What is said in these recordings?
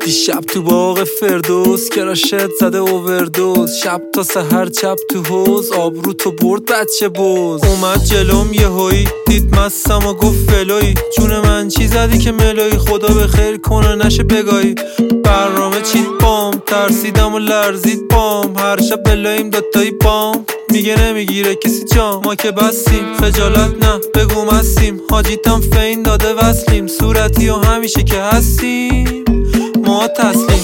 دیشب تو باغ فردوس کراشت زده اووردوز، شب تا سحر چپ تو حوز، آبرو تو برد بچه بوز. اومد جلوم یه هایی دید مستم و گفت فلوی، جون من چی زدی که ملایی، خدا به خیر کنه نشه بگایی. برنامه چید بام، ترسیدم و لرزید بام، هر شب بلایم دوتایی بام، میگه نمیگیره کسی جام. ما که بستیم خجالت نه بگو مستیم، حاجیتم فین داده وصلیم، صورتی و همیشه که هستیم ما تسلیم.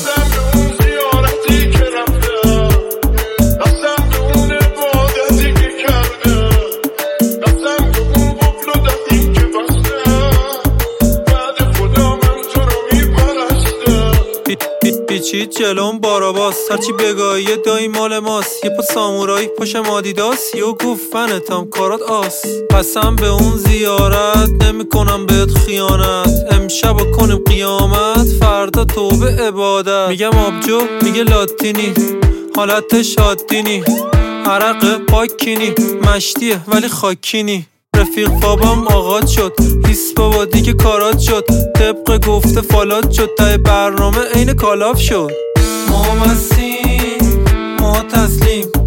پیچید جلوم باراباس، هرچی بگایی دایی مال ماست، یه پا سامورایی پاشم آدیداس، یه گفت فنتم کارات آس. قسم به اون زیارت نمی کنم بهت خیانت، امشب کنیم قیامت فردا توبه عبادت. میگم آبجو میگه لاتینی، حالتش حادینی، عرق پاکینی، مشتیه ولی خاکینی. رفیق بابام آغاز شد، هیس بابا دیگه کارات شد، طبق گفته فالات شد، تای برنامه عین کالاف شد. ما مستیم ما تسلیم،